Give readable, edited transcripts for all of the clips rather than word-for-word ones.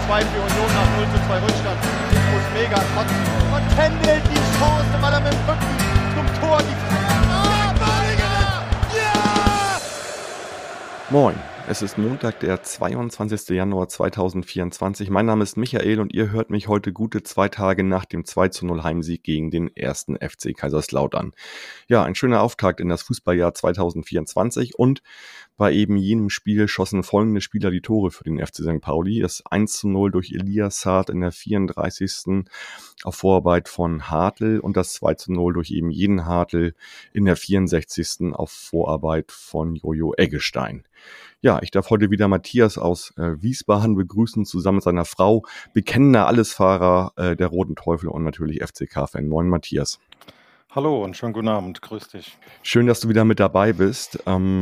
2 für Union nach 0:2 Rückstand. Ich muss mega kotzen. Und Kendall die Chance, weil er mit dem Rücken zum Tor die Ja! Moin, es ist Montag, der 22. Januar 2024. Mein Name ist Michael und ihr hört mich heute gute 2 Tage nach dem 2:0 Heimsieg gegen den 1. FC Kaiserslautern. Ja, ein schöner Auftakt in das Fußballjahr 2024 und bei eben jenem Spiel schossen folgende Spieler die Tore für den FC St. Pauli. Das 1:0 durch Elias Saad in der 34. auf Vorarbeit von Hartl und das 2:0 durch eben jeden Hartl in der 64. auf Vorarbeit von Jojo Eggestein. Ja, ich darf heute wieder Matthias aus Wiesbaden begrüßen, zusammen mit seiner Frau, bekennender Allesfahrer der Roten Teufel und natürlich FCK-Fan. Moin Matthias. Hallo und schönen guten Abend, grüß dich. Schön, dass du wieder mit dabei bist.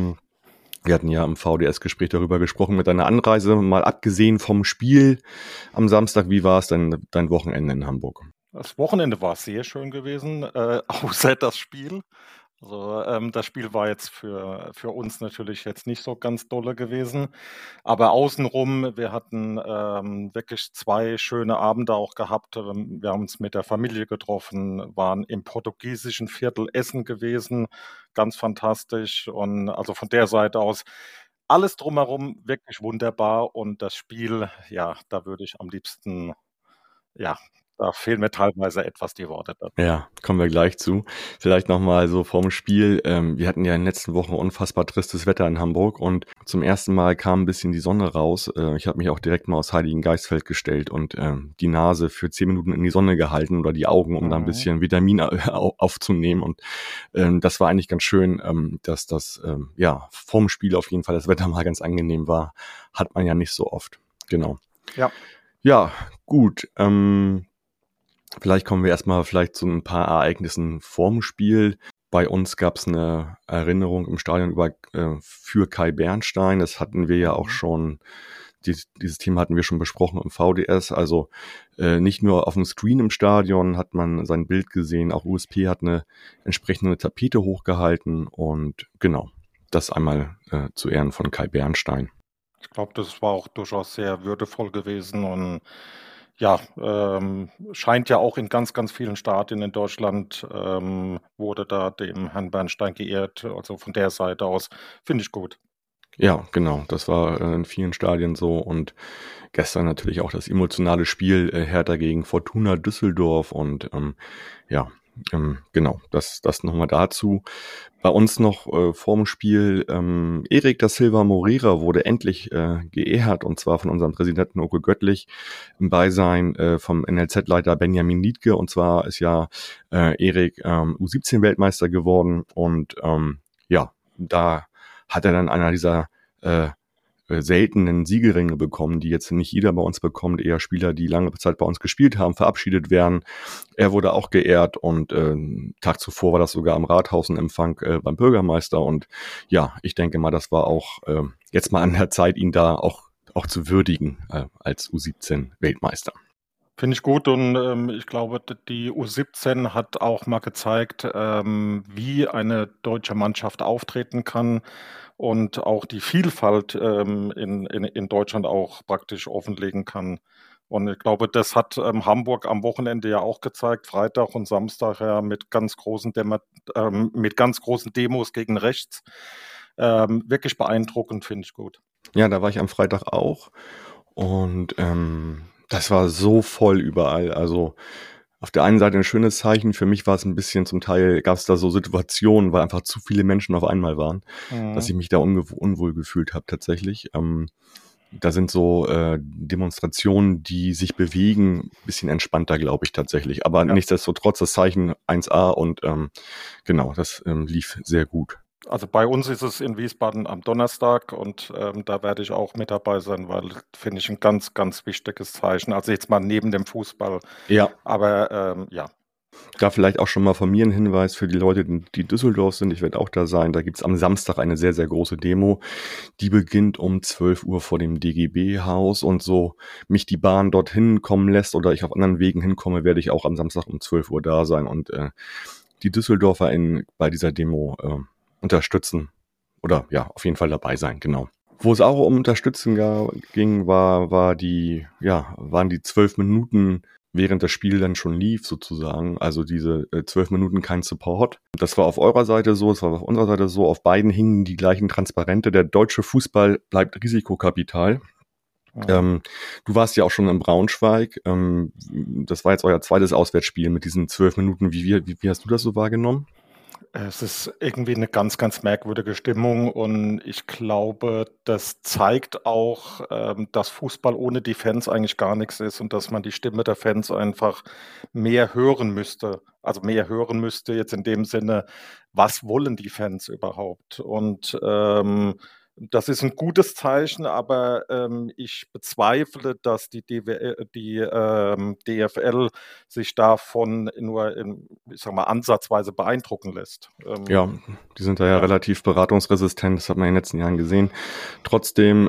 Wir hatten ja im VDS-Gespräch darüber gesprochen mit deiner Anreise. Mal abgesehen vom Spiel am Samstag, wie war es denn dein Wochenende in Hamburg? Das Wochenende war sehr schön gewesen, außer das Spiel. Also das Spiel war jetzt für uns natürlich jetzt nicht so ganz dolle gewesen, aber außenrum, wir hatten wirklich 2 schöne Abende auch gehabt. Wir haben uns mit der Familie getroffen, waren im portugiesischen Viertel Essen gewesen, ganz fantastisch und also von der Seite aus alles drumherum wirklich wunderbar und das Spiel, ja, da würde ich am liebsten, ja, da fehlen mir teilweise etwas die Worte dazu. Ja, kommen wir gleich zu. Vielleicht nochmal so vorm Spiel. Wir hatten ja in den letzten Wochen unfassbar tristes Wetter in Hamburg und zum ersten Mal kam ein bisschen die Sonne raus. Ich habe mich auch direkt mal aus Heiligengeistfeld gestellt und die Nase für 10 Minuten in die Sonne gehalten oder die Augen, um da ein bisschen Vitamin aufzunehmen. Und das war eigentlich ganz schön, dass das vorm Spiel auf jeden Fall das Wetter mal ganz angenehm war. Hat man ja nicht so oft. Genau. Ja, gut. Vielleicht kommen wir erstmal zu ein paar Ereignissen vorm Spiel. Bei uns gab es eine Erinnerung im Stadion für Kai Bernstein. Das hatten wir ja auch schon, dieses Thema hatten wir schon besprochen im VDS. Also nicht nur auf dem Screen im Stadion hat man sein Bild gesehen, auch USP hat eine entsprechende Tapete hochgehalten. Und genau, das einmal zu Ehren von Kai Bernstein. Ich glaube, das war auch durchaus sehr würdevoll gewesen und ja, scheint ja auch in ganz, ganz vielen Stadien in Deutschland wurde da dem Herrn Bernstein geehrt. Also von der Seite aus finde ich gut. Ja, genau. Das war in vielen Stadien so und gestern natürlich auch das emotionale Spiel Hertha gegen Fortuna Düsseldorf und genau, das nochmal dazu. Bei uns noch vorm Spiel Erik da Silva Moreira wurde endlich geehrt und zwar von unserem Präsidenten Oke Göttlich im Beisein vom NLZ-Leiter Benjamin Liedtke und zwar ist ja Erik U17-Weltmeister geworden und da hat er dann einer dieser seltenen Siegelringe bekommen, die jetzt nicht jeder bei uns bekommt, eher Spieler, die lange Zeit bei uns gespielt haben, verabschiedet werden. Er wurde auch geehrt und Tag zuvor war das sogar am Rathaus ein Empfang beim Bürgermeister und ja, ich denke mal, das war auch jetzt mal an der Zeit, ihn da auch zu würdigen als U17-Weltmeister. Finde ich gut und ich glaube, die U17 hat auch mal gezeigt, wie eine deutsche Mannschaft auftreten kann und auch die Vielfalt in Deutschland auch praktisch offenlegen kann. Und ich glaube, das hat Hamburg am Wochenende ja auch gezeigt, Freitag und Samstag ja mit ganz großen Demos gegen rechts. Wirklich beeindruckend, finde ich gut. Ja, da war ich am Freitag auch und das war so voll überall. Also auf der einen Seite ein schönes Zeichen. Für mich war es ein bisschen, zum Teil gab es da so Situationen, weil einfach zu viele Menschen auf einmal waren, dass ich mich da unwohl gefühlt habe tatsächlich. Da sind so Demonstrationen, die sich bewegen, ein bisschen entspannter, glaube ich tatsächlich. Aber nichtsdestotrotz das Zeichen 1A und genau, das lief sehr gut. Also bei uns ist es in Wiesbaden am Donnerstag und da werde ich auch mit dabei sein, weil finde ich ein ganz, ganz wichtiges Zeichen. Also jetzt mal neben dem Fußball. Ja. Aber ja. Da vielleicht auch schon mal von mir ein Hinweis für die Leute, die Düsseldorf sind. Ich werde auch da sein. Da gibt's am Samstag eine sehr, sehr große Demo. Die beginnt um 12 Uhr vor dem DGB-Haus und so mich die Bahn dorthin kommen lässt oder ich auf anderen Wegen hinkomme, werde ich auch am Samstag um 12 Uhr da sein und die DüsseldorferInnen bei dieser Demo unterstützen oder ja, auf jeden Fall dabei sein, genau. Wo es auch um Unterstützung ging, waren die 12 Minuten, während das Spiel dann schon lief sozusagen. Also diese 12 Minuten kein Support. Das war auf eurer Seite so, es war auf unserer Seite so. Auf beiden hingen die gleichen Transparente. Der deutsche Fußball bleibt Risikokapital. Du warst ja auch schon in Braunschweig. Das war jetzt euer zweites Auswärtsspiel mit diesen 12 Minuten. Wie hast du das so wahrgenommen? Es ist irgendwie eine ganz, ganz merkwürdige Stimmung und ich glaube, das zeigt auch, dass Fußball ohne die Fans eigentlich gar nichts ist und dass man die Stimme der Fans einfach mehr hören müsste. Also mehr hören müsste jetzt in dem Sinne, was wollen die Fans überhaupt? Und das ist ein gutes Zeichen, aber ich bezweifle, dass die DFL sich davon nur ich sag mal, ansatzweise beeindrucken lässt. Ja, die sind da ja relativ beratungsresistent, das hat man in den letzten Jahren gesehen. Trotzdem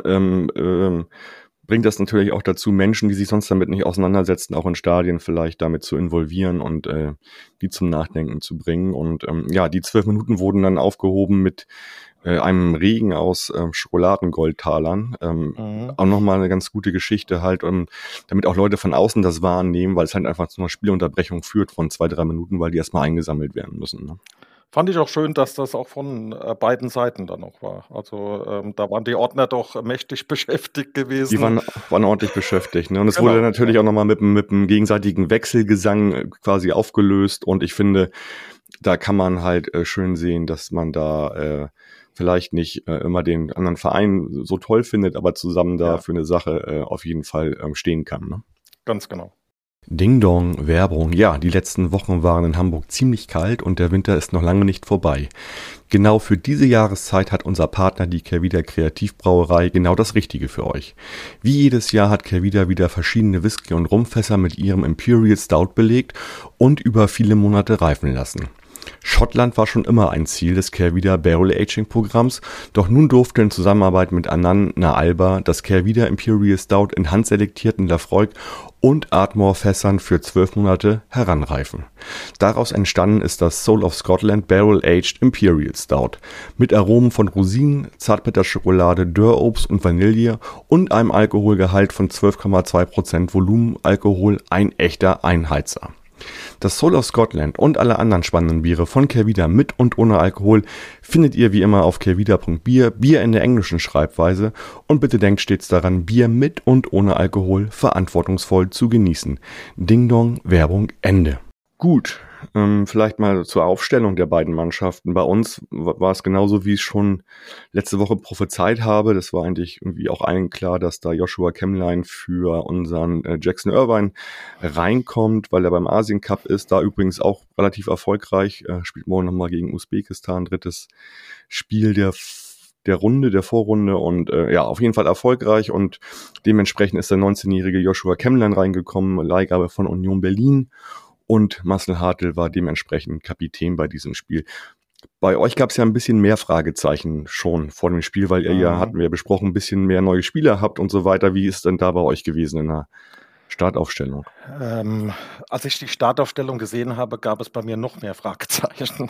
bringt das natürlich auch dazu, Menschen, die sich sonst damit nicht auseinandersetzen, auch in Stadien vielleicht damit zu involvieren und die zum Nachdenken zu bringen. Und die 12 Minuten wurden dann aufgehoben mit einem Regen aus Schokoladengoldtalern. Auch nochmal eine ganz gute Geschichte halt, damit auch Leute von außen das wahrnehmen, weil es halt einfach zu einer Spielunterbrechung führt von 2-3 Minuten, weil die erstmal eingesammelt werden müssen. Ne? Fand ich auch schön, dass das auch von beiden Seiten dann noch war. Also da waren die Ordner doch mächtig beschäftigt gewesen. Die waren ordentlich beschäftigt. Ne? Und es wurde natürlich auch nochmal mit dem gegenseitigen Wechselgesang quasi aufgelöst. Und ich finde, da kann man halt schön sehen, dass man da vielleicht nicht immer den anderen Verein so toll findet, aber zusammen da für eine Sache auf jeden Fall stehen kann. Ne? Ganz genau. Ding Dong, Werbung. Ja, die letzten Wochen waren in Hamburg ziemlich kalt und der Winter ist noch lange nicht vorbei. Genau für diese Jahreszeit hat unser Partner, die Kehrwieder Kreativbrauerei, genau das Richtige für euch. Wie jedes Jahr hat Kehrwieder wieder verschiedene Whisky- und Rumfässer mit ihrem Imperial Stout belegt und über viele Monate reifen lassen. Schottland war schon immer ein Ziel des Kehrwieder Barrel Aging Programms, doch nun durfte in Zusammenarbeit mit Annan na Alba das Kehrwieder Imperial Stout in handselektierten Lafroig und Ardmore Fässern für 12 Monate heranreifen. Daraus entstanden ist das Soul of Scotland Barrel Aged Imperial Stout mit Aromen von Rosinen, Zartbitterschokolade, Dörrobst und Vanille und einem Alkoholgehalt von 12,2% Volumenalkohol, ein echter Einheizer. Das Soul of Scotland und alle anderen spannenden Biere von Kehrwieder mit und ohne Alkohol findet ihr wie immer auf kehrwieder.bier, Bier in der englischen Schreibweise, und bitte denkt stets daran, Bier mit und ohne Alkohol verantwortungsvoll zu genießen. Ding Dong, Werbung, Ende. Gut, vielleicht mal zur Aufstellung der beiden Mannschaften. Bei uns war es genauso, wie ich schon letzte Woche prophezeit habe. Das war eigentlich irgendwie auch allen klar, dass da Joshua Kemlein für unseren Jackson Irvine reinkommt, weil er beim Asien Cup ist. Da übrigens auch relativ erfolgreich. Spielt morgen nochmal gegen Usbekistan. Drittes Spiel der Runde, der Vorrunde, und auf jeden Fall erfolgreich, und dementsprechend ist der 19-jährige Joshua Kemlein reingekommen, Leihgabe von Union Berlin. Und Marcel Hartl war dementsprechend Kapitän bei diesem Spiel. Bei euch gab es ja ein bisschen mehr Fragezeichen schon vor dem Spiel, weil ihr hatten wir besprochen, ein bisschen mehr neue Spieler habt und so weiter. Wie ist denn da bei euch gewesen in der Startaufstellung? Als ich die Startaufstellung gesehen habe, gab es bei mir noch mehr Fragezeichen.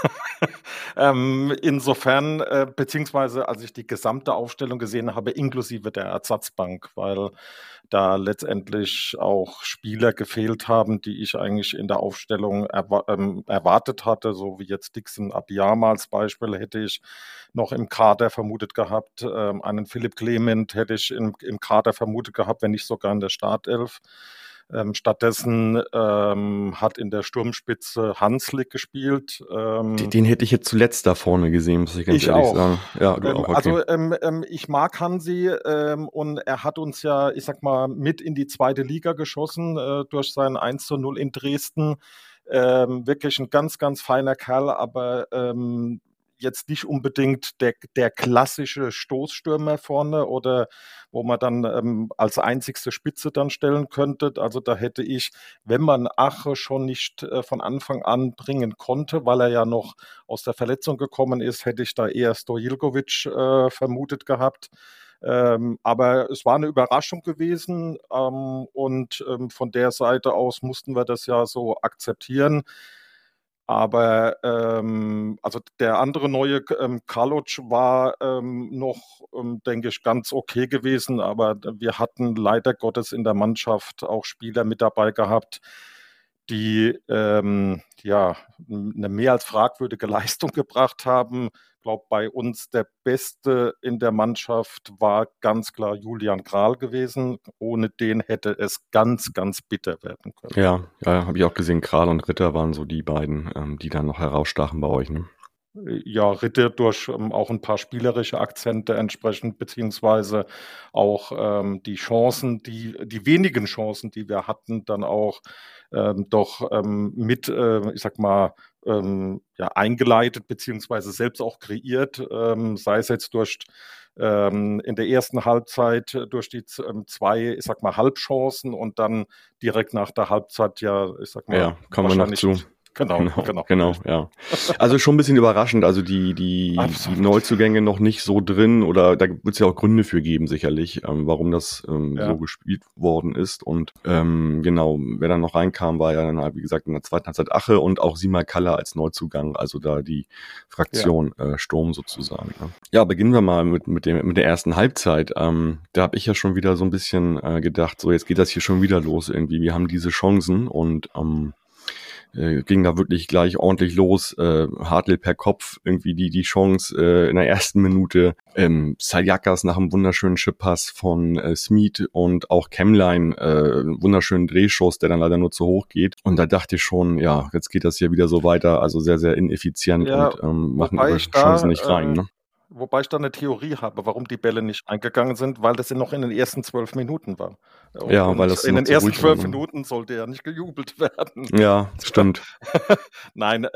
Insofern, beziehungsweise als ich die gesamte Aufstellung gesehen habe, inklusive der Ersatzbank, weil da letztendlich auch Spieler gefehlt haben, die ich eigentlich in der Aufstellung erwartet hatte, so wie jetzt Dixon Abiyama als Beispiel hätte ich noch im Kader vermutet gehabt, einen Philipp Clement hätte ich im Kader vermutet gehabt, wenn nicht sogar in der Startelf. Stattdessen hat in der Sturmspitze Hanslick gespielt. Den hätte ich jetzt zuletzt da vorne gesehen, muss ich ganz ehrlich sagen. Ja, du auch, okay. Also ich mag Hansi und er hat uns ja, ich sag mal, mit in die zweite Liga geschossen durch sein 1:0 in Dresden. Wirklich ein ganz, ganz feiner Kerl, aber jetzt nicht unbedingt der klassische Stoßstürmer vorne oder wo man dann als einzigste Spitze dann stellen könnte. Also da hätte ich, wenn man Ache schon nicht von Anfang an bringen konnte, weil er ja noch aus der Verletzung gekommen ist, hätte ich da eher Stojilkovic vermutet gehabt. Aber es war eine Überraschung gewesen und von der Seite aus mussten wir das ja so akzeptieren. Aber also der andere neue Karloc war noch, denke ich, ganz okay gewesen. Aber wir hatten leider Gottes in der Mannschaft auch Spieler mit dabei gehabt, die ja eine mehr als fragwürdige Leistung gebracht haben. Ich glaube, bei uns der Beste in der Mannschaft war ganz klar Julian Grál gewesen. Ohne den hätte es ganz, ganz bitter werden können. Ja, habe ich auch gesehen. Kral und Ritter waren so die beiden, die dann noch herausstachen bei euch, ne? Ja, Ritter durch auch ein paar spielerische Akzente entsprechend, beziehungsweise auch die Chancen, die wenigen Chancen, die wir hatten, dann auch doch mit, ich sag mal, ja, eingeleitet, beziehungsweise selbst auch kreiert, sei es jetzt durch in der ersten Halbzeit durch die zwei, ich sag mal, Halbchancen und dann direkt nach der Halbzeit, ja, ich sag mal, Ja, kommen wir noch zu. Genau, ja. Also schon ein bisschen überraschend, also die Neuzugänge noch nicht so drin, oder da wird es ja auch Gründe für geben, sicherlich, warum das so gespielt worden ist. Und genau, wer dann noch reinkam, war ja dann, wie gesagt, in der zweiten Halbzeit Ache und auch Sima Kalla als Neuzugang, also da die Fraktion Sturm sozusagen. Ne? Ja, beginnen wir mal mit der ersten Halbzeit. Da habe ich ja schon wieder so ein bisschen gedacht, so jetzt geht das hier schon wieder los irgendwie. Wir haben diese Chancen und ging da wirklich gleich ordentlich los. Hartl per Kopf irgendwie die Chance in der ersten Minute. Sayakas nach einem wunderschönen Chippass von Smith und auch Kemlein, wunderschönen Drehschuss, der dann leider nur zu hoch geht. Und da dachte ich schon, ja, jetzt geht das hier wieder so weiter. Also sehr, sehr ineffizient und machen ihre Chancen nicht rein. Ne? Wobei ich da eine Theorie habe, warum die Bälle nicht eingegangen sind, weil das noch in den ersten 12 Minuten war. Ja, weil das in den ersten 12 Minuten sollte ja nicht gejubelt werden. Ja, stimmt. Nein,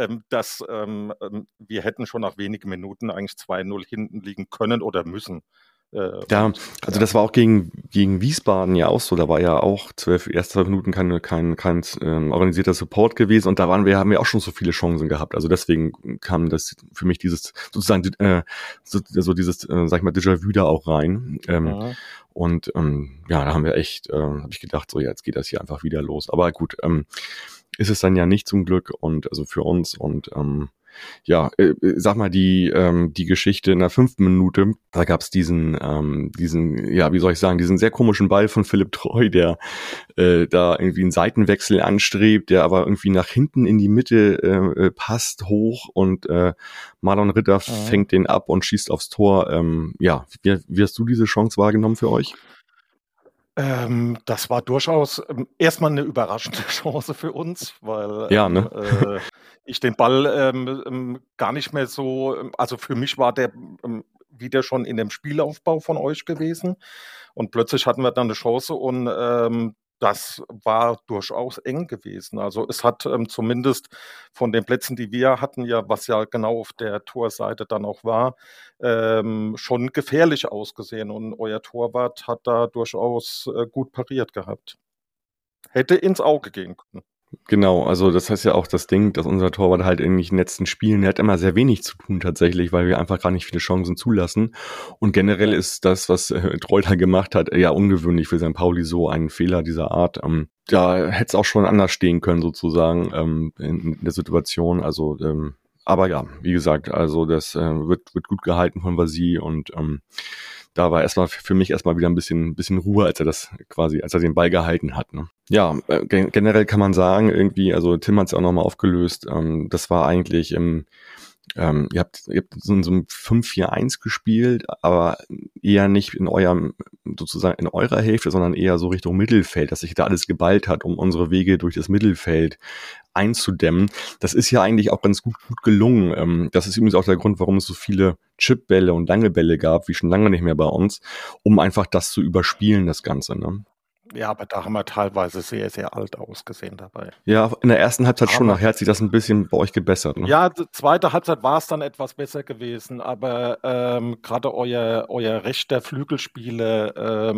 wir hätten schon nach wenigen Minuten eigentlich 2-0 hinten liegen können oder müssen. Ja, also das war auch gegen Wiesbaden ja auch so. Da war ja auch erste 12 Minuten kein organisierter Support gewesen, und da haben wir auch schon so viele Chancen gehabt. Also deswegen kam das für mich dieses sozusagen dieses sag ich mal Déjà-vu da auch rein. Und ja, da haben wir echt, habe ich gedacht, so jetzt geht das hier einfach wieder los. Aber gut, ist es dann ja nicht zum Glück, und also für uns. Und ja, sag mal, die Geschichte in der 5. Minute, da gab's diesen, ja, wie soll ich sagen, diesen sehr komischen Ball von Philipp Treu, der da irgendwie einen Seitenwechsel anstrebt, der aber irgendwie nach hinten in die Mitte passt, hoch, und Marlon Ritter fängt den ab und schießt aufs Tor. Ja, wie hast du diese Chance wahrgenommen für euch? Das war durchaus erstmal eine überraschende Chance für uns, weil ich den Ball gar nicht mehr so, also für mich war der wieder schon in dem Spielaufbau von euch gewesen, und plötzlich hatten wir dann eine Chance, und das war durchaus eng gewesen. Also es hat zumindest von den Plätzen, die wir hatten, ja, was ja genau auf der Torseite dann auch war, schon gefährlich ausgesehen. Und euer Torwart hat da durchaus gut pariert gehabt. Hätte ins Auge gehen können. Genau, also das heißt ja auch das Ding, dass unser Torwart halt in den letzten Spielen, der hat immer sehr wenig zu tun tatsächlich, weil wir einfach gar nicht viele Chancen zulassen. Und generell ist das, was Treuter gemacht hat, eher ungewöhnlich für St. Pauli, so einen Fehler dieser Art. Da hätte es auch schon anders stehen können sozusagen in der Situation. Also aber ja, wie gesagt, also das wird gut gehalten von Vasi, und da war erstmal für mich wieder ein bisschen Ruhe, als er den Ball gehalten hat. Ne? Ja, generell kann man sagen, irgendwie, also Tim hat es auch nochmal aufgelöst, das war eigentlich ihr habt so in so einem 5-4-1 gespielt, aber eher nicht in eurer Hälfte, sondern eher so Richtung Mittelfeld, dass sich da alles geballt hat, um unsere Wege durch das Mittelfeld einzudämmen. Das ist ja eigentlich auch ganz gut gelungen. Das ist übrigens auch der Grund, warum es so viele Chipbälle und lange Bälle gab, wie schon lange nicht mehr bei uns, um einfach das zu überspielen, das Ganze, ne? Ja, aber da haben wir teilweise sehr, sehr alt ausgesehen dabei. Ja, in der ersten Halbzeit schon, nachher hat sich das ein bisschen bei euch gebessert. Ne? Ja, die zweite Halbzeit war es dann etwas besser gewesen, aber gerade euer rechter Flügelspieler,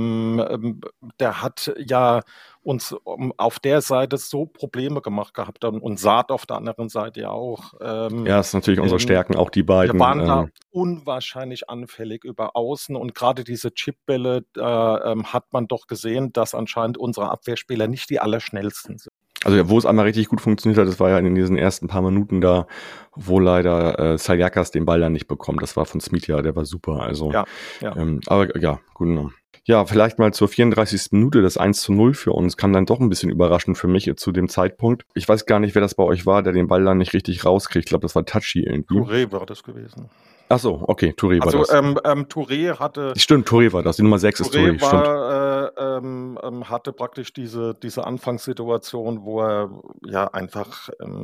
der hat ja uns auf der Seite so Probleme gemacht gehabt, und Saad auf der anderen Seite ja auch. Ja, das ist natürlich unsere Stärken, auch die beiden. Wir waren da unwahrscheinlich anfällig über außen, und gerade diese Chipbälle hat man doch gesehen, dass anscheinend unsere Abwehrspieler nicht die allerschnellsten sind. Also ja, wo es einmal richtig gut funktioniert hat, das war ja in diesen ersten paar Minuten da, wo leider Saliakas den Ball dann nicht bekommt. Das war von Smitja, der war super. Also, Ja. aber ja, gut genommen. Ja, vielleicht mal zur 34. Minute, das 1:0 für uns, kam dann doch ein bisschen überraschend für mich zu dem Zeitpunkt. Ich weiß gar nicht, wer das bei euch war, der den Ball dann nicht richtig rauskriegt. Ich glaube, das war Tachi irgendwie. Touré war das gewesen. Ach so, okay, Touré war das. Touré hatte... Stimmt, Touré war das. Die Nummer 6 ist Touré, stimmt. Hatte praktisch diese Anfangssituation, wo er ja einfach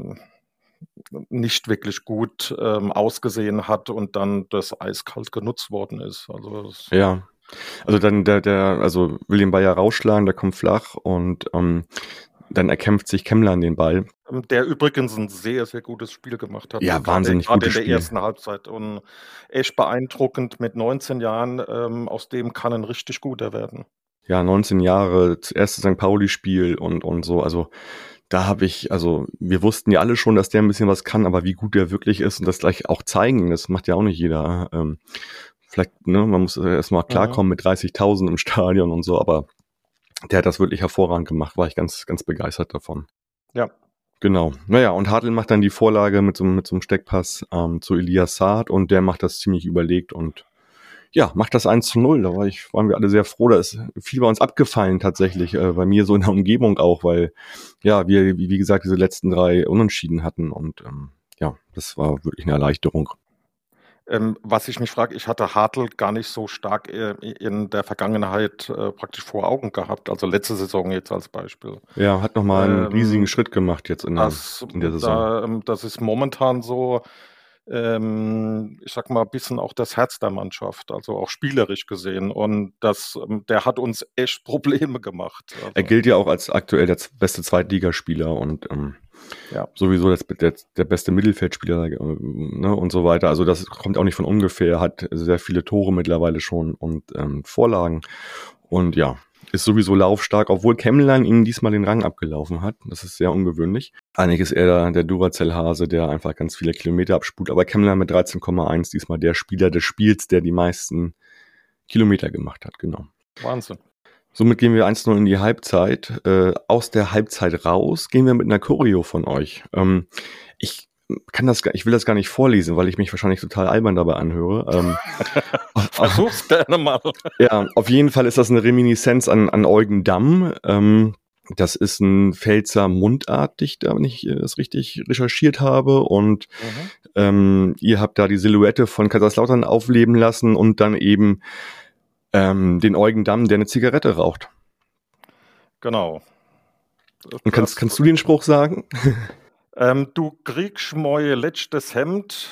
nicht wirklich gut ausgesehen hat und dann das eiskalt genutzt worden ist. Also ja. Also dann also will den Ball ja rausschlagen, der kommt flach und dann erkämpft sich Kemmler an den Ball. Der übrigens ein sehr, sehr gutes Spiel gemacht hat. Ja, wahnsinnig gutes Spiel. Gerade in der ersten Halbzeit und echt beeindruckend mit 19 Jahren. Aus dem kann ein richtig guter werden. Ja, 19 Jahre, das erste St. Pauli-Spiel und so. Also da wir wussten ja alle schon, dass der ein bisschen was kann, aber wie gut der wirklich ist und das gleich auch zeigen, das macht ja auch nicht jeder. Vielleicht, ne, man muss erstmal klarkommen mit 30.000 im Stadion und so, aber der hat das wirklich hervorragend gemacht, war ich ganz, ganz begeistert davon. Ja. Genau. Naja, und Hartl macht dann die Vorlage mit so einem Steckpass zu Elias Saad und der macht das ziemlich überlegt und ja, macht das 1:0. Da waren wir alle sehr froh. Da ist viel bei uns abgefallen tatsächlich, bei mir so in der Umgebung auch, weil ja, wir, wie gesagt, diese letzten 3 Unentschieden hatten und ja, das war wirklich eine Erleichterung. Was ich mich frage, ich hatte Hartl gar nicht so stark in der Vergangenheit praktisch vor Augen gehabt, also letzte Saison jetzt als Beispiel. Ja, hat nochmal einen riesigen Schritt gemacht jetzt in der Saison. Das ist momentan so, ich sag mal, ein bisschen auch das Herz der Mannschaft, also auch spielerisch gesehen. Und der hat uns echt Probleme gemacht. Also. Er gilt ja auch als aktuell der beste Zweitligaspieler und sowieso der beste Mittelfeldspieler, ne, und so weiter. Also das kommt auch nicht von ungefähr. Er hat sehr viele Tore mittlerweile schon und Vorlagen. Und ja, ist sowieso laufstark, obwohl Kemmler ihm diesmal den Rang abgelaufen hat. Das ist sehr ungewöhnlich. Eigentlich ist er der Duracell-Hase, der einfach ganz viele Kilometer abspult. Aber Kemmler mit 13,1 diesmal der Spieler des Spiels, der die meisten Kilometer gemacht hat. Genau. Wahnsinn. Somit gehen wir 1:0 in die Halbzeit. Aus der Halbzeit raus gehen wir mit einer Choreo von euch. Ich will das gar nicht vorlesen, weil ich mich wahrscheinlich total albern dabei anhöre. Versuch's gerne mal. Ja, auf jeden Fall ist das eine Reminiszenz an Eugen Damm. Das ist ein Pfälzer Mundartdichter, wenn ich das richtig recherchiert habe. Und ihr habt da die Silhouette von Kaiserslautern aufleben lassen und dann eben den Eugen Damm, der eine Zigarette raucht. Genau. Und kannst du den Spruch sagen? Du kriegst mein letztes Hemd,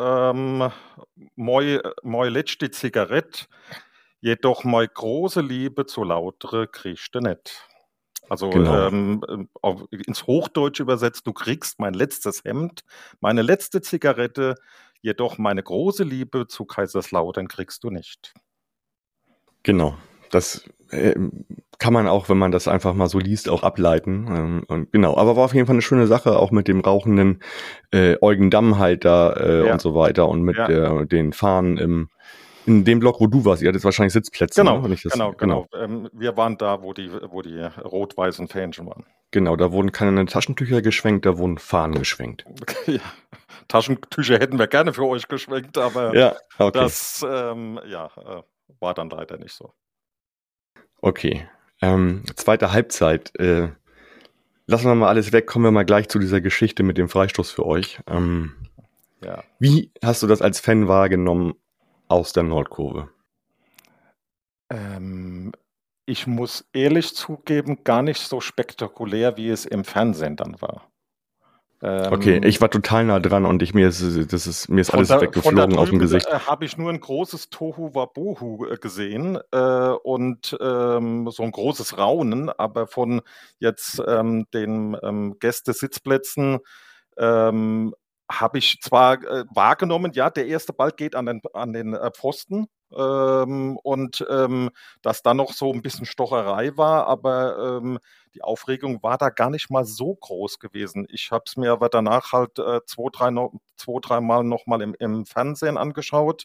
mein letzte Zigarette, jedoch meine große Liebe zu lautere kriegst du nicht. Also ins Hochdeutsche übersetzt, du kriegst mein letztes Hemd, meine letzte Zigarette, jedoch meine große Liebe zu Kaiserslautern kriegst du nicht. Genau, das kann man auch, wenn man das einfach mal so liest, auch ableiten. Und genau, aber war auf jeden Fall eine schöne Sache, auch mit dem rauchenden Eugen Damm halt da und so weiter und mit den Fahnen in dem Block, wo du warst. Ihr hattet wahrscheinlich Sitzplätze. Genau, ne? Genau. Wir waren da, wo die rot-weißen Fähnchen waren. Genau, da wurden keine Taschentücher geschwenkt, da wurden Fahnen geschwenkt. Ja, Taschentücher hätten wir gerne für euch geschwenkt, aber das war dann leider nicht so. Okay, zweite Halbzeit. Lassen wir mal alles weg, kommen wir mal gleich zu dieser Geschichte mit dem Freistoß für euch. Wie hast du das als Fan wahrgenommen aus der Nordkurve? Ich muss ehrlich zugeben, gar nicht so spektakulär, wie es im Fernsehen dann war. Okay, ich war total nah dran und mir ist alles weggeflogen aus dem Gesicht. Habe ich nur ein großes Tohu Wabohu gesehen und so ein großes Raunen, aber von jetzt den Gästesitzplätzen habe ich zwar wahrgenommen, ja, der erste Ball geht an den Pfosten und dass da noch so ein bisschen Stocherei war, aber die Aufregung war da gar nicht mal so groß gewesen. Ich habe es mir aber danach halt zwei, dreimal nochmal im Fernsehen angeschaut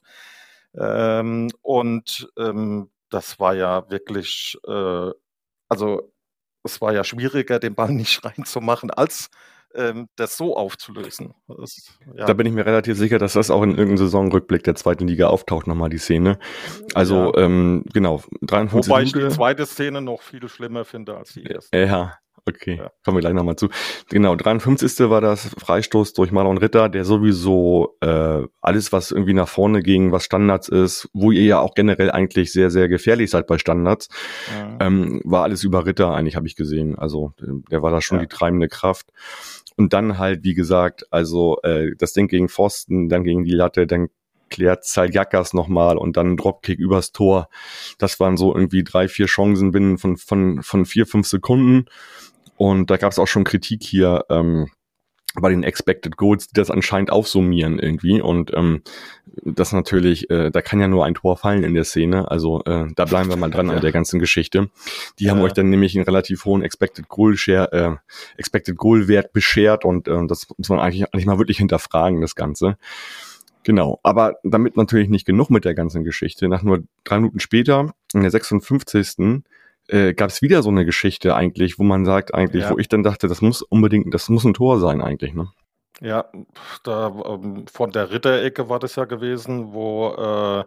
und das war ja wirklich, also es war ja schwieriger, den Ball nicht reinzumachen, als das so aufzulösen. Da bin ich mir relativ sicher, dass das auch in irgendeinem Saisonrückblick der zweiten Liga auftaucht, nochmal die Szene. Also, genau, 53 Wobei ich die zweite Szene noch viel schlimmer finde als die erste. Ja, okay, kommen wir gleich nochmal zu. Genau, 53. war das Freistoß durch Marlon Ritter, der sowieso alles, was irgendwie nach vorne ging, was Standards ist, wo ihr ja auch generell eigentlich sehr, sehr gefährlich seid bei Standards, war alles über Ritter eigentlich, habe ich gesehen. Also der war da schon die treibende Kraft. Und dann halt, wie gesagt, also das Ding gegen Pfosten, dann gegen die Latte, dann klärt Zaljakas nochmal und dann ein Dropkick übers Tor. Das waren so irgendwie 3-4 Chancen binnen von 4-5 Sekunden. Und da gab es auch schon Kritik hier bei den Expected Goals, die das anscheinend aufsummieren irgendwie. Und das natürlich, da kann ja nur ein Tor fallen in der Szene. Also da bleiben wir mal dran an der ganzen Geschichte. Die haben euch dann nämlich einen relativ hohen Expected Goal Wert beschert und das muss man eigentlich mal wirklich hinterfragen, das Ganze. Genau, aber damit natürlich nicht genug mit der ganzen Geschichte. Nach nur 3 Minuten später, in der 56. Gab es wieder so eine Geschichte eigentlich, wo man sagt eigentlich, wo ich dann dachte, das muss ein Tor sein eigentlich, ne? Ja, da von der Ritterecke war das ja gewesen, wo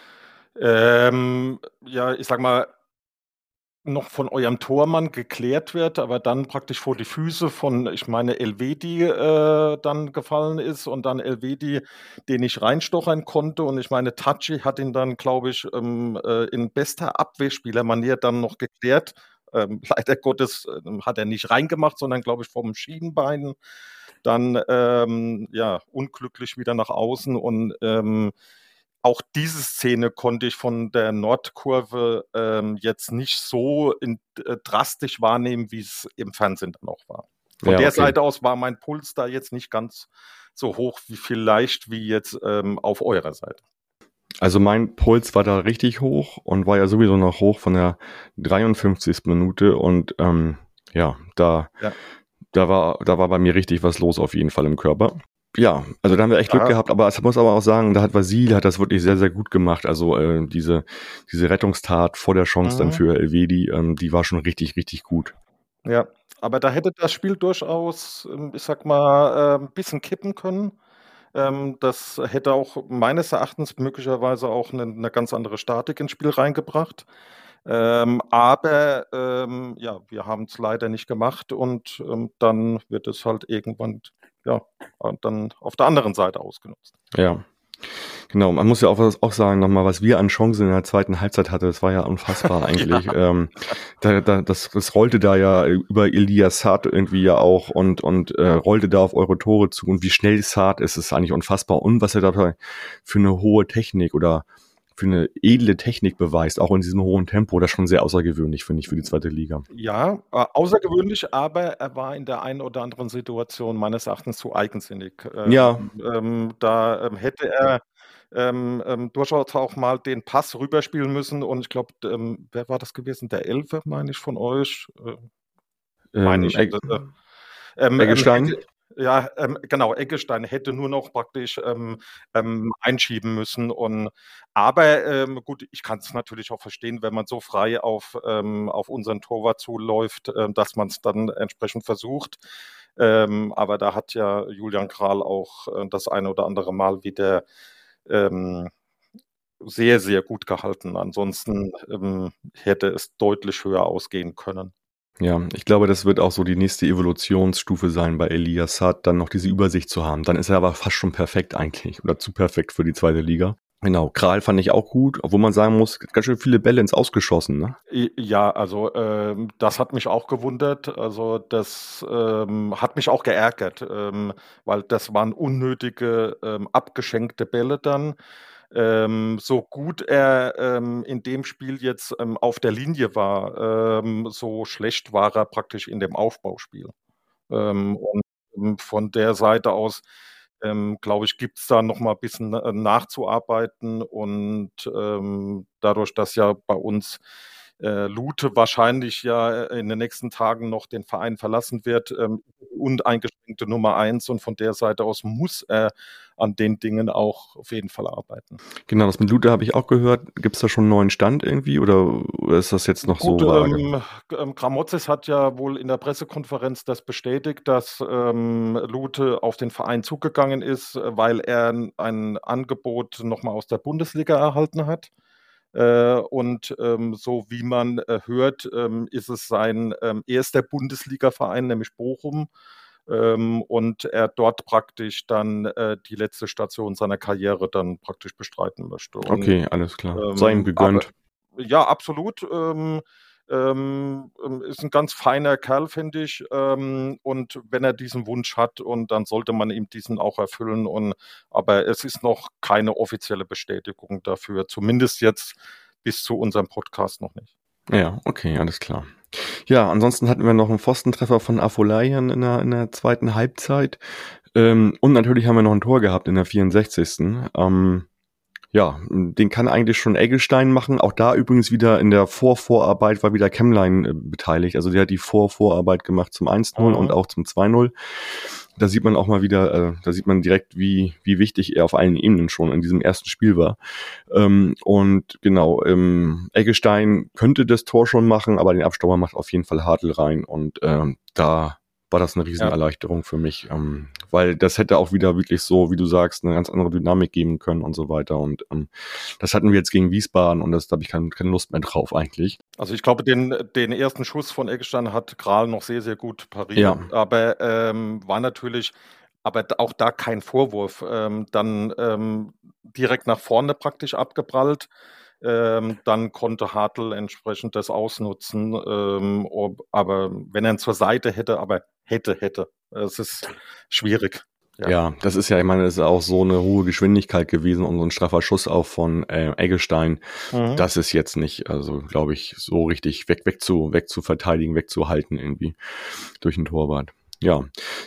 ich sag mal, noch von eurem Tormann geklärt wird, aber dann praktisch vor die Füße von, ich meine, Elvedi dann gefallen ist und dann Elvedi den nicht reinstochern konnte und ich meine, Taci hat ihn dann, glaube ich, in bester Abwehrspielermanier dann noch geklärt. Leider Gottes hat er nicht reingemacht, sondern, glaube ich, vom Schienbein dann unglücklich wieder nach außen und auch diese Szene konnte ich von der Nordkurve jetzt nicht so drastisch wahrnehmen, wie es im Fernsehen dann auch war. Von der Seite aus war mein Puls da jetzt nicht ganz so hoch wie jetzt auf eurer Seite. Also mein Puls war da richtig hoch und war ja sowieso noch hoch von der 53. Minute und da war bei mir richtig was los auf jeden Fall im Körper. Ja, also da haben wir echt Glück gehabt, aber es muss aber auch sagen, da hat Vasil das wirklich sehr, sehr gut gemacht. Also diese Rettungstat vor der Chance dann für Elvedi, die war schon richtig, richtig gut. Ja, aber da hätte das Spiel durchaus, ich sag mal, ein bisschen kippen können. Das hätte auch meines Erachtens möglicherweise auch eine ganz andere Statik ins Spiel reingebracht. Aber wir haben es leider nicht gemacht und dann wird es halt irgendwann dann auf der anderen Seite ausgenutzt. Ja, genau. Man muss ja auch sagen nochmal, was wir an Chancen in der zweiten Halbzeit hatten, das war ja unfassbar eigentlich. Das rollte da ja über Elias Saad irgendwie ja auch und rollte da auf eure Tore zu und wie schnell Saad ist eigentlich unfassbar und was er da für eine hohe Technik oder für eine edle Technik beweist, auch in diesem hohen Tempo, das ist schon sehr außergewöhnlich, finde ich, für die zweite Liga. Ja, außergewöhnlich, aber er war in der einen oder anderen Situation meines Erachtens zu eigensinnig. Da hätte er durchaus auch mal den Pass rüberspielen müssen und ich glaube, wer war das gewesen? Der Elfer, meine ich, von euch? Meine ich. Eggestein? Ja, genau, Eggestein hätte nur noch praktisch einschieben müssen. Aber gut, ich kann es natürlich auch verstehen, wenn man so frei auf unseren Torwart zuläuft, dass man es dann entsprechend versucht. Aber da hat ja Julian Kral auch das eine oder andere Mal wieder sehr, sehr gut gehalten. Ansonsten hätte es deutlich höher ausgehen können. Ja, ich glaube, das wird auch so die nächste Evolutionsstufe sein bei Elias Saad, dann noch diese Übersicht zu haben. Dann ist er aber fast schon perfekt eigentlich oder zu perfekt für die zweite Liga. Genau, Kral fand ich auch gut, obwohl man sagen muss, ganz schön viele Bälle ins Ausgeschossen, ne? Ja, also das hat mich auch gewundert. Also das hat mich auch geärgert, weil das waren unnötige, abgeschenkte Bälle dann. So gut er in dem Spiel jetzt auf der Linie war, so schlecht war er praktisch in dem Aufbauspiel. Und von der Seite aus, glaube ich, gibt es da noch mal ein bisschen nachzuarbeiten und dadurch, dass ja bei uns Lute wahrscheinlich ja in den nächsten Tagen noch den Verein verlassen wird, uneingeschränkte Nummer 1 und von der Seite aus muss er an den Dingen auch auf jeden Fall arbeiten. Genau, das mit Lute habe ich auch gehört. Gibt es da schon einen neuen Stand irgendwie oder ist das jetzt noch Gut, so vage? Gramotzes hat ja wohl in der Pressekonferenz das bestätigt, dass Lute auf den Verein zugegangen ist, weil er ein Angebot nochmal aus der Bundesliga erhalten hat. So wie man hört, ist es sein erster Bundesliga-Verein, nämlich Bochum. Und er dort praktisch dann die letzte Station seiner Karriere dann praktisch bestreiten möchte. Okay, alles klar. Sei ihm Aber gegönnt. ja, absolut. Ist ein ganz feiner Kerl, finde ich. Und wenn er diesen Wunsch hat, und dann sollte man ihm diesen auch erfüllen. Aber es ist noch keine offizielle Bestätigung dafür, zumindest jetzt bis zu unserem Podcast noch nicht. Ja, okay, alles klar. Ja, ansonsten hatten wir noch einen Pfostentreffer von Afolayan in der zweiten Halbzeit. Und natürlich haben wir noch ein Tor gehabt in der 64. Ja, den kann eigentlich schon Eggestein machen. Auch da übrigens wieder in der Vorarbeit war wieder Kemlein beteiligt. Also der hat die Vorarbeit gemacht zum 1-0 und auch zum 2-0. Da sieht man auch mal wieder, da sieht man direkt, wie wichtig er auf allen Ebenen schon in diesem ersten Spiel war. Und genau, Eggestein könnte das Tor schon machen, aber den Abstauber macht auf jeden Fall Hartl rein. Und da war das eine Riesenerleichterung für mich, weil das hätte auch wieder wirklich so, wie du sagst, eine ganz andere Dynamik geben können und so weiter. Und das hatten wir jetzt gegen Wiesbaden und da habe ich keine Lust mehr drauf eigentlich. Also ich glaube, den ersten Schuss von Eggestein hat Kral noch sehr, sehr gut pariert, Ja. aber war natürlich, aber auch da kein Vorwurf, dann direkt nach vorne praktisch abgeprallt. Dann konnte Hartl entsprechend das ausnutzen, aber wenn er ihn zur Seite hätte, hätte. Es ist schwierig. Ja, das ist ja, ich meine, das ist auch so eine hohe Geschwindigkeit gewesen und so ein straffer Schuss auch von Eggestein. Das ist jetzt nicht, also glaube ich, so richtig weg zu verteidigen, wegzuhalten irgendwie durch den Torwart. Ja,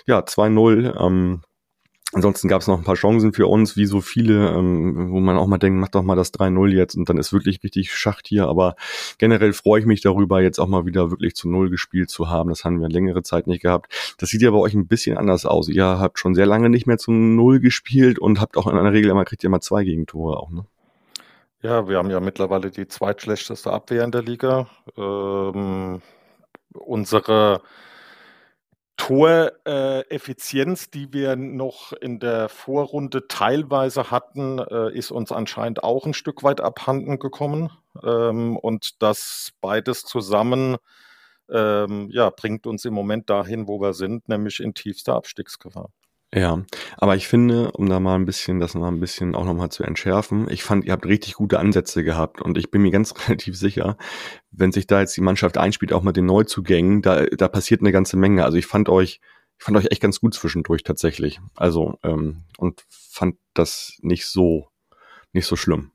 2-0. Ansonsten gab es noch ein paar Chancen für uns, wie so viele, wo man auch mal denkt, mach doch mal das 3-0 jetzt und dann ist wirklich richtig Schacht hier. Aber generell freue ich mich darüber, jetzt auch mal wieder wirklich zu 0 gespielt zu haben. Das haben wir längere Zeit nicht gehabt. Das sieht ja bei euch ein bisschen anders aus. Ihr habt schon sehr lange nicht mehr zu 0 gespielt und habt auch in einer Regel kriegt ihr immer 2 Gegentore auch, ne? Ja, wir haben ja mittlerweile die zweitschlechteste Abwehr in der Liga. Unsere Toreffizienz, die wir noch in der Vorrunde teilweise hatten, ist uns anscheinend auch ein Stück weit abhanden gekommen. Und das beides zusammen bringt uns im Moment dahin, wo wir sind, nämlich in tiefster Abstiegsgefahr. Ja, aber ich finde, um da mal ein bisschen, das mal ein bisschen auch nochmal zu entschärfen, ich fand, ihr habt richtig gute Ansätze gehabt und ich bin mir ganz relativ sicher, wenn sich da jetzt die Mannschaft einspielt, auch mit den Neuzugängen, da passiert eine ganze Menge. Also ich fand euch echt ganz gut zwischendurch tatsächlich. Also, und fand das nicht so schlimm.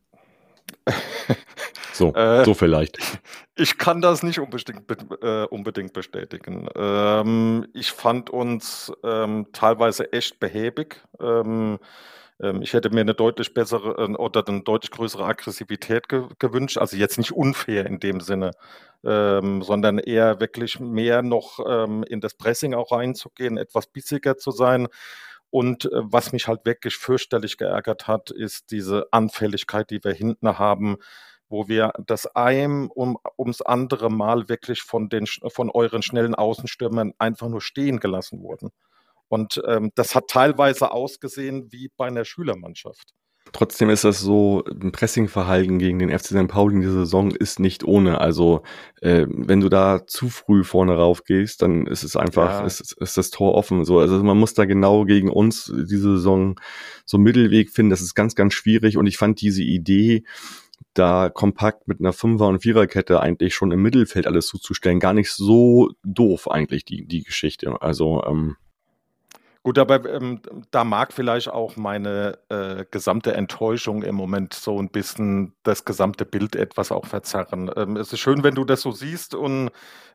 So vielleicht. Ich kann das nicht unbedingt bestätigen. Ich fand uns teilweise echt behäbig. Ich hätte mir eine deutlich bessere oder eine deutlich größere Aggressivität gewünscht. Also jetzt nicht unfair in dem Sinne, sondern eher wirklich mehr noch in das Pressing auch reinzugehen, etwas bissiger zu sein. Und was mich halt wirklich fürchterlich geärgert hat, ist diese Anfälligkeit, die wir hinten haben, wo wir das ums andere Mal wirklich von euren schnellen Außenstürmern einfach nur stehen gelassen wurden. Und das hat teilweise ausgesehen wie bei einer Schülermannschaft. Trotzdem ist das so, ein Pressingverhalten gegen den FC St. Pauli in dieser Saison ist nicht ohne. Also wenn du da zu früh vorne rauf gehst, dann ist es einfach, ist das Tor offen. So, also man muss da genau gegen uns diese Saison so einen Mittelweg finden. Das ist ganz, ganz schwierig. Und ich fand diese Idee, da kompakt mit einer Fünfer- und Viererkette eigentlich schon im Mittelfeld alles zuzustellen, gar nicht so doof eigentlich, die Geschichte. Also Gut, aber da mag vielleicht auch meine gesamte Enttäuschung im Moment so ein bisschen das gesamte Bild etwas auch verzerren. Es ist schön, wenn du das so siehst und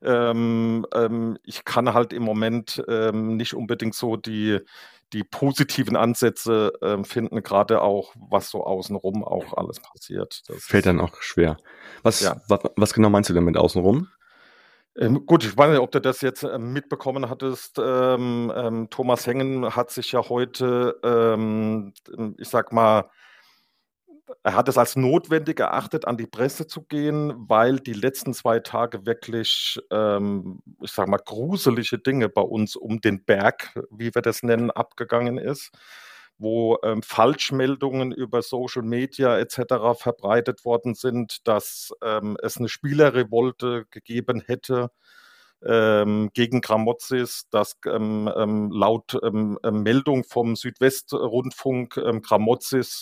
ich kann halt im Moment nicht unbedingt so die positiven Ansätze finden, gerade auch, was so außenrum auch alles passiert. Das Fällt ist, dann auch schwer. ja. Was genau meinst du denn mit außenrum? Gut, ich weiß nicht, ob du das jetzt mitbekommen hattest. Thomas Hengen hat sich ja heute, ich sag mal, er hat es als notwendig erachtet, an die Presse zu gehen, weil die letzten 2 Tage wirklich, ich sag mal, gruselige Dinge bei uns um den Berg, wie wir das nennen, abgegangen ist, wo Falschmeldungen über Social Media etc. verbreitet worden sind, dass es eine Spielerrevolte gegeben hätte gegen Gramotzis, dass laut Meldung vom Südwestrundfunk Gramotzis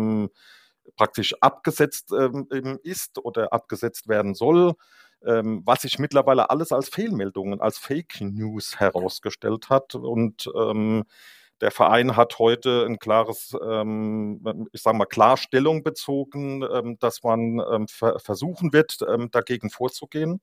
praktisch abgesetzt ist oder abgesetzt werden soll, was sich mittlerweile alles als Fehlmeldungen, als Fake News herausgestellt hat. Und der Verein hat heute ein klares, ich sage mal, klar Stellung bezogen, dass man versuchen wird, dagegen vorzugehen.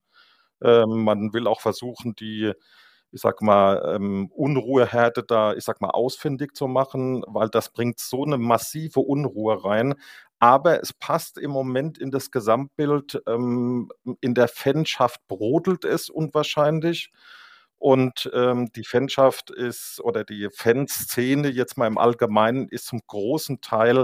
Man will auch versuchen, die, ich sag mal, Unruheherde da, ich sag mal, ausfindig zu machen, weil das bringt so eine massive Unruhe rein. Aber es passt im Moment in das Gesamtbild. In der Fanschaft brodelt es unwahrscheinlich. Und die Fanschaft ist oder die Fanszene jetzt mal im Allgemeinen ist zum großen Teil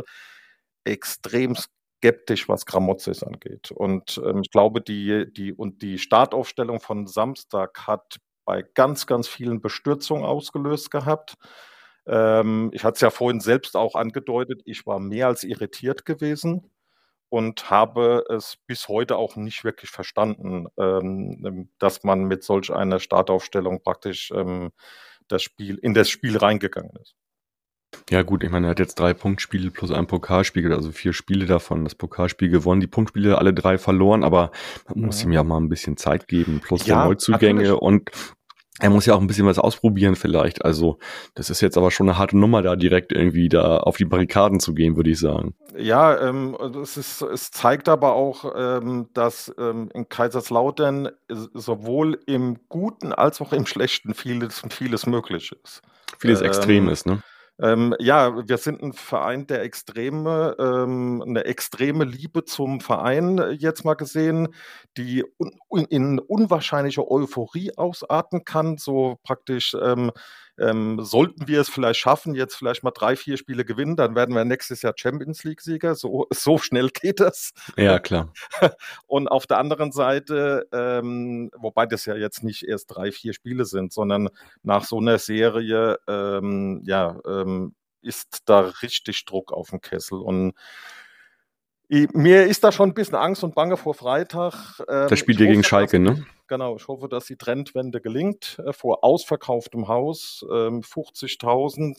extrem skeptisch, was Gramotzes angeht. Und ich glaube, die Startaufstellung von Samstag hat bei ganz, ganz vielen Bestürzung ausgelöst gehabt. Ich hatte es ja vorhin selbst auch angedeutet, ich war mehr als irritiert gewesen und habe es bis heute auch nicht wirklich verstanden, dass man mit solch einer Startaufstellung praktisch in das Spiel reingegangen ist. Ja gut, ich meine, er hat jetzt 3 Punktspiele plus ein Pokalspiel, also 4 Spiele davon, das Pokalspiel gewonnen, die Punktspiele alle 3 verloren, aber man muss ihm ja mal ein bisschen Zeit geben, plus der Neuzugänge natürlich. Und er muss ja auch ein bisschen was ausprobieren vielleicht. Also das ist jetzt aber schon eine harte Nummer, da direkt irgendwie da auf die Barrikaden zu gehen, würde ich sagen. Ja, es zeigt aber auch, dass in Kaiserslautern sowohl im Guten als auch im Schlechten vieles möglich ist. Vieles extrem ist, ne? Ja, wir sind ein Verein der Extreme, eine extreme Liebe zum Verein jetzt mal gesehen, die in unwahrscheinliche Euphorie ausarten kann. So praktisch, sollten wir es vielleicht schaffen, jetzt vielleicht mal 3, 4 Spiele gewinnen, dann werden wir nächstes Jahr Champions League-Sieger. So schnell geht das. Ja, klar. Und auf der anderen Seite, wobei das ja jetzt nicht erst 3, 4 Spiele sind, sondern nach so einer Serie, ist da richtig Druck auf dem Kessel. Und mir ist da schon ein bisschen Angst und Bange vor Freitag. Das spielt ihr gegen Schalke, ne? Genau, ich hoffe, dass die Trendwende gelingt, vor ausverkauftem Haus, 50.000.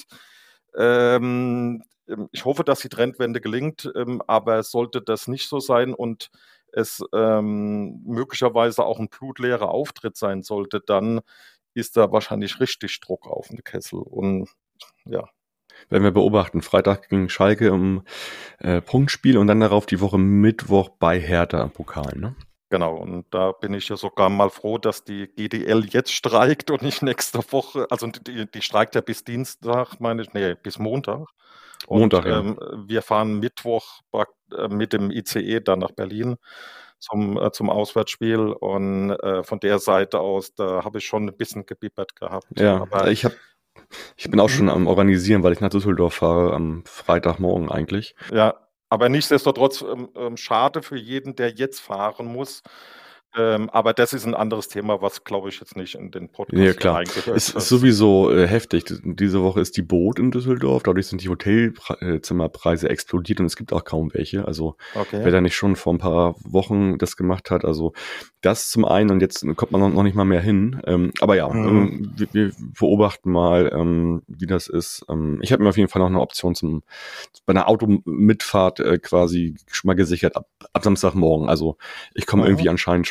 Ich hoffe, dass die Trendwende gelingt, aber sollte das nicht so sein und es möglicherweise auch ein blutleerer Auftritt sein sollte, dann ist da wahrscheinlich richtig Druck auf den Kessel. Und ja. Werden wir beobachten. Freitag gegen Schalke im Punktspiel und dann darauf die Woche Mittwoch bei Hertha im Pokal, ne? Genau, und da bin ich ja sogar mal froh, dass die GDL jetzt streikt und nicht nächste Woche. Also die streikt ja bis Dienstag, bis Montag. Montag, ja. Wir fahren Mittwoch mit dem ICE dann nach Berlin zum Auswärtsspiel. Und von der Seite aus, da habe ich schon ein bisschen gebibbert gehabt. Ja, aber ich bin auch schon am Organisieren, weil ich nach Düsseldorf fahre am Freitagmorgen eigentlich. Ja, aber nichtsdestotrotz schade für jeden, der jetzt fahren muss. Aber das ist ein anderes Thema, was, glaube ich, jetzt nicht in den Podcast Ja, klar. reingehört. Es ist sowieso heftig. Diese Woche ist die Boot in Düsseldorf. Dadurch sind die Hotelzimmerpreise explodiert und es gibt auch kaum welche. Also wer da nicht schon vor ein paar Wochen das gemacht hat, also das zum einen und jetzt kommt man noch nicht mal mehr hin. Aber ja, wir beobachten mal, wie das ist. Ich habe mir auf jeden Fall noch eine Option bei einer Automitfahrt quasi schon mal gesichert ab Samstagmorgen. Also ich komme irgendwie anscheinend schon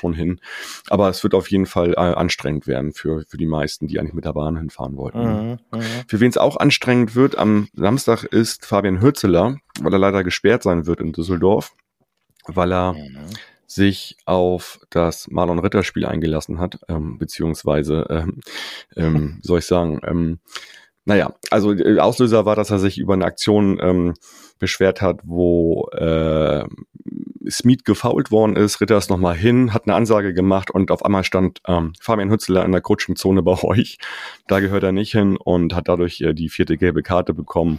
schon hin. Aber es wird auf jeden Fall anstrengend werden für die meisten, die eigentlich mit der Bahn hinfahren wollten. Für wen es auch anstrengend wird, am Samstag ist Fabian Hürzeler, weil er leider gesperrt sein wird in Düsseldorf, weil er sich auf das Marlon-Ritter-Spiel eingelassen hat, beziehungsweise, soll ich sagen, also Auslöser war, dass er sich über eine Aktion beschwert hat, wo Smith gefoult worden ist. Ritter ist nochmal hin, hat eine Ansage gemacht und auf einmal stand Fabian Hürzeler in der Coaching-Zone bei euch. Da gehört er nicht hin und hat dadurch die 4. gelbe Karte bekommen.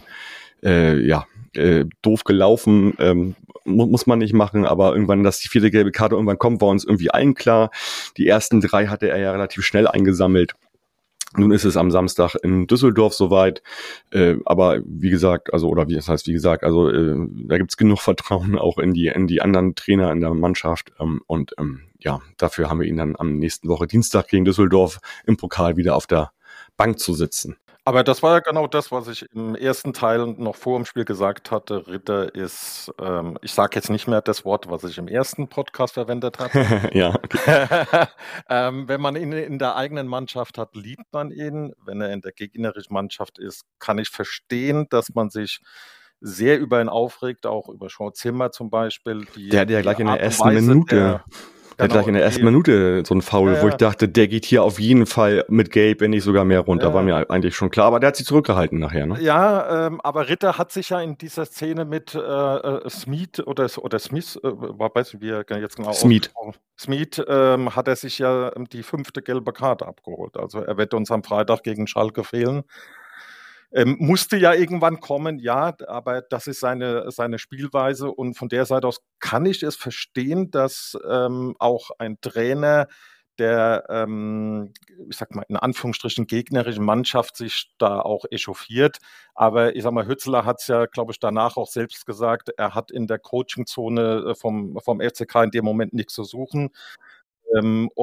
Doof gelaufen, muss man nicht machen, aber irgendwann, dass die 4. gelbe Karte irgendwann kommt, war uns irgendwie allen klar. Die ersten 3 hatte er ja relativ schnell eingesammelt. Nun ist es am Samstag in Düsseldorf soweit, aber wie gesagt, da gibt's genug Vertrauen auch in die anderen Trainer in der Mannschaft dafür haben wir ihn dann am nächsten Woche Dienstag gegen Düsseldorf im Pokal wieder auf der Bank zu sitzen. Aber das war ja genau das, was ich im ersten Teil noch vor dem Spiel gesagt hatte. Ritter ist, ich sage jetzt nicht mehr das Wort, was ich im ersten Podcast verwendet habe. Ja. Okay. Wenn man ihn in der eigenen Mannschaft hat, liebt man ihn. Wenn er in der gegnerischen Mannschaft ist, kann ich verstehen, dass man sich sehr über ihn aufregt, auch über Sean Zimmer zum Beispiel. Der hat ja gleich in der ersten Minute... Der hat gleich in der ersten Minute so ein Foul, wo ich dachte, der geht hier auf jeden Fall mit Gelb, wenn nicht sogar mehr runter. War mir eigentlich schon klar, aber der hat sich zurückgehalten nachher. Ne? Ja, aber Ritter hat sich ja in dieser Szene mit Smith oder Smith, weiß nicht, wie er jetzt genau Smith. Smith hat er sich ja die 5. gelbe Karte abgeholt. Also er wird uns am Freitag gegen Schalke fehlen. Musste ja irgendwann kommen, ja, aber das ist seine Spielweise und von der Seite aus kann ich es verstehen, dass auch ein Trainer der, ich sag mal, in Anführungsstrichen gegnerischen Mannschaft sich da auch echauffiert. Aber ich sag mal, Hürzeler hat es ja, glaube ich, danach auch selbst gesagt, er hat in der Coachingzone vom FCK in dem Moment nichts zu suchen. Er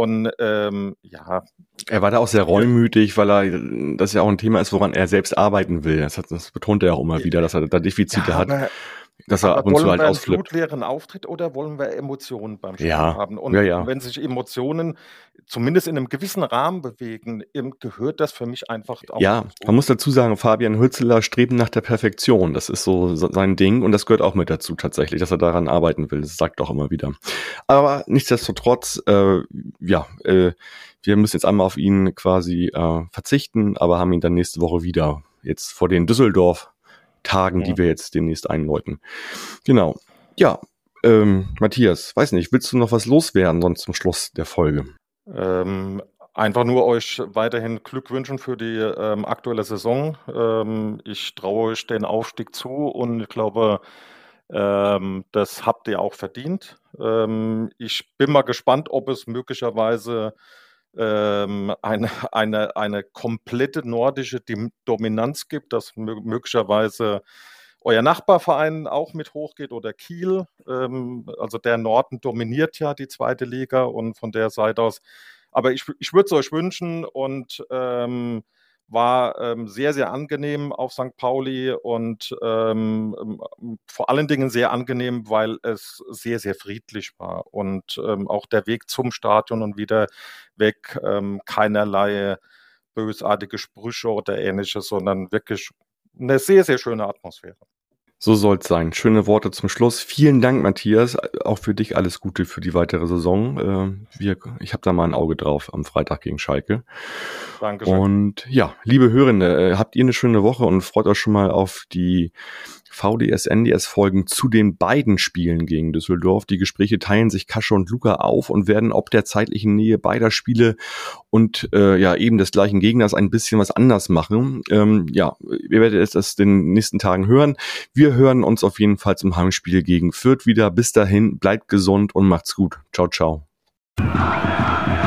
war da auch sehr reumütig, weil das ja auch ein Thema ist, woran er selbst arbeiten will. Das betont er auch immer wieder, dass er da Defizite hat. Dass er ab und zu halt ausflippt. Wollen wir einen blutleeren Auftritt oder wollen wir Emotionen beim Spiel haben? Und wenn sich Emotionen zumindest in einem gewissen Rahmen bewegen, gehört das für mich einfach auch. Ja, man muss dazu sagen, Fabian Hürzeler strebt nach der Perfektion. Das ist so sein Ding und das gehört auch mit dazu tatsächlich, dass er daran arbeiten will. Das sagt er auch immer wieder. Aber nichtsdestotrotz, wir müssen jetzt einmal auf ihn quasi verzichten, aber haben ihn dann nächste Woche wieder. Jetzt vor den Düsseldorf-Tagen, die wir jetzt demnächst einläuten. Genau. Ja, Matthias, weiß nicht, willst du noch was loswerden sonst zum Schluss der Folge? Einfach nur euch weiterhin Glück wünschen für die aktuelle Saison. Ich traue euch den Aufstieg zu und ich glaube, das habt ihr auch verdient. Ich bin mal gespannt, ob es möglicherweise eine komplette nordische Dominanz gibt, dass möglicherweise euer Nachbarverein auch mit hochgeht oder Kiel. Also der Norden dominiert ja die 2. Liga und von der Seite aus. Aber ich würde es euch wünschen und war sehr, sehr angenehm auf St. Pauli und vor allen Dingen sehr angenehm, weil es sehr, sehr friedlich war und auch der Weg zum Stadion und wieder weg, keinerlei bösartige Sprüche oder Ähnliches, sondern wirklich eine sehr, sehr schöne Atmosphäre. So soll es sein. Schöne Worte zum Schluss. Vielen Dank, Matthias. Auch für dich alles Gute für die weitere Saison. Ich habe da mal ein Auge drauf am Freitag gegen Schalke. Dankeschön. Und ja, liebe Hörende, habt ihr eine schöne Woche und freut euch schon mal auf die VDS-NDS-Folgen zu den beiden Spielen gegen Düsseldorf. Die Gespräche teilen sich Kasche und Luca auf und werden ob der zeitlichen Nähe beider Spiele und eben des gleichen Gegners ein bisschen was anders machen. Ihr werdet es den nächsten Tagen hören. Wir hören uns auf jeden Fall zum Heimspiel gegen Fürth wieder. Bis dahin, bleibt gesund und macht's gut. Ciao, ciao.